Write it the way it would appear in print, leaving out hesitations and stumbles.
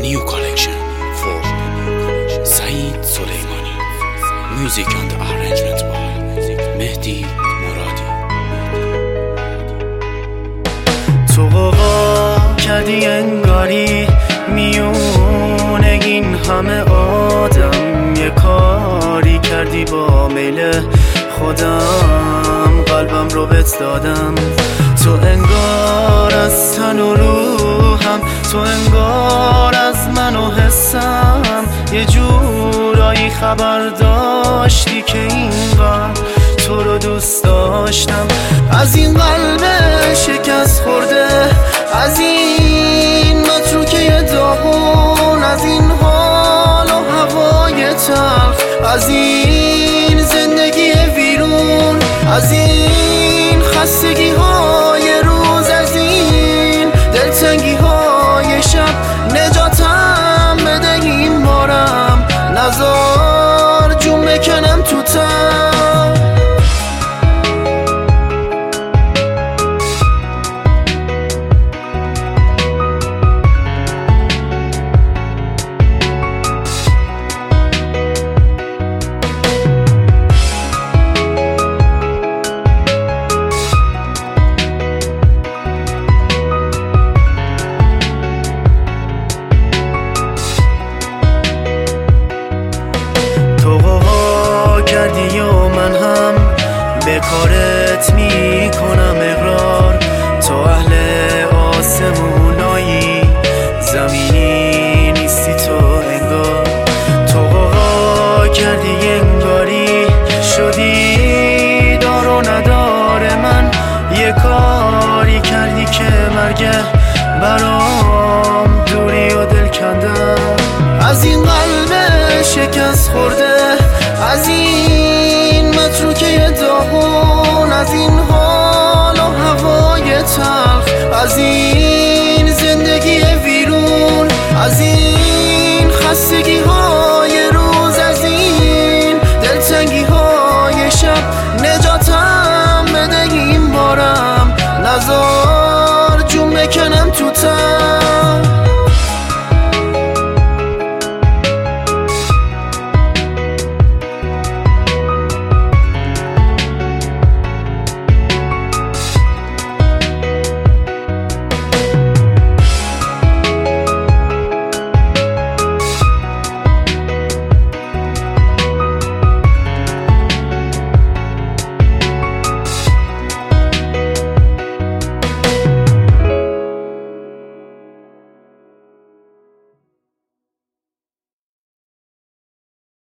new collection for Saeed Soleimani. Music and arrangement by Mehdi Moradi. تو قوا کردی انگاری میون این همه آدم، یه کاری کردی با میل خودم، قلبم رو بهت دادم. تو انگار از تن و روحم، تو انگار از من و حسم، یه جورایی خبر داشتی که اینقدر تو رو دوست داشتم. از این قلب شکست خورده، از این متروکه داغون، از این حال و هوای تلخ، از این زندگی ویرون، از این خستگی های روز، از این دلتنگی های شب، نجاتم بده این بارم، نزار جون بکنم تو تن. کردی و من هم به کارت میکنم اقرار، تو اهل آسمونایی زمینی نیستی تو انگار. تو قوا کردی انگاری شدی دار و ندار من، یه کاری کردی که مرگه برام دوری و دل کندم. از این قلب شکست خورده،